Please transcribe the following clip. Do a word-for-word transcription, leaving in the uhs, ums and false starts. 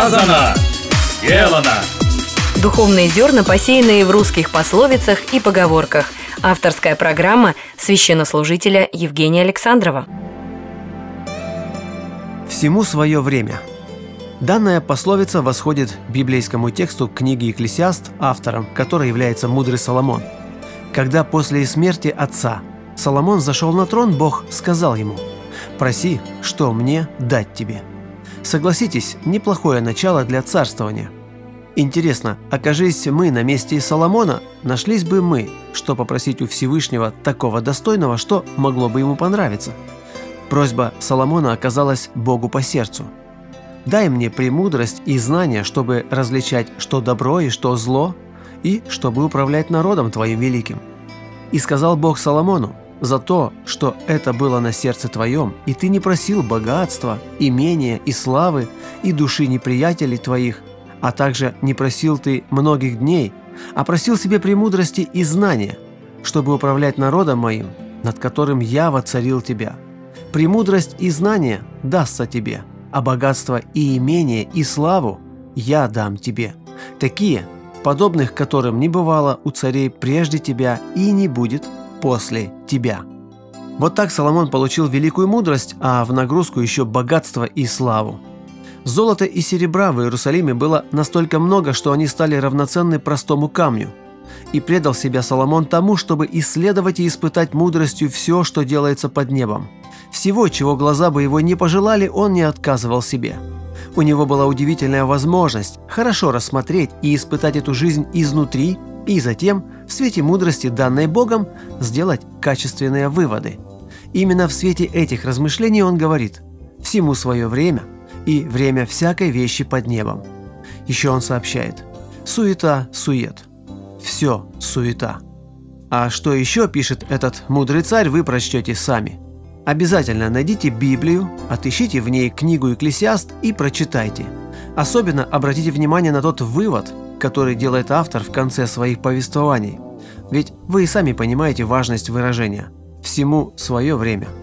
Сказано, сделано. Духовные зерна, посеянные в русских пословицах и поговорках. Авторская программа священнослужителя Евгения Александрова. Всему свое время. Данная пословица восходит к библейскому тексту книги Екклесиаст, автором которой является мудрый Соломон. Когда после смерти отца Соломон зашел на трон, Бог сказал ему: «Проси, что мне дать тебе». Согласитесь, неплохое начало для царствования. Интересно, окажись мы на месте Соломона, нашлись бы мы, что попросить у Всевышнего такого достойного, что могло бы ему понравиться? Просьба Соломона оказалась Богу по сердцу. «Дай мне премудрость и знания, чтобы различать, что добро и что зло, и чтобы управлять народом Твоим великим». И сказал Бог Соломону: «За то, что это было на сердце твоем, и ты не просил богатства, имения и славы, и души неприятелей твоих, а также не просил ты многих дней, а просил себе премудрости и знания, чтобы управлять народом моим, над которым я воцарил тебя. Премудрость и знания дастся тебе, а богатство и имение и славу я дам тебе, такие, подобных которым не бывало у царей прежде тебя и не будет после тебя». Вот так Соломон получил великую мудрость, а в нагрузку еще богатство и славу. Золота и серебра в Иерусалиме было настолько много, что они стали равноценны простому камню. И предал себя Соломон тому, чтобы исследовать и испытать мудростью все, что делается под небом. Всего, чего глаза бы его не пожелали, он не отказывал себе. У него была удивительная возможность хорошо рассмотреть и испытать эту жизнь изнутри, и затем, в свете мудрости, данной Богом, сделать качественные выводы. Именно в свете этих размышлений он говорит: «Всему свое время, и время всякой вещи под небом». Еще он сообщает: «Суета, сует. Все суета». А что еще пишет этот мудрый царь, вы прочтете сами. Обязательно найдите Библию, отыщите в ней книгу Екклесиаст и прочитайте. Особенно обратите внимание на тот вывод, который делает автор в конце своих повествований. Ведь вы и сами понимаете важность выражения «всему свое время».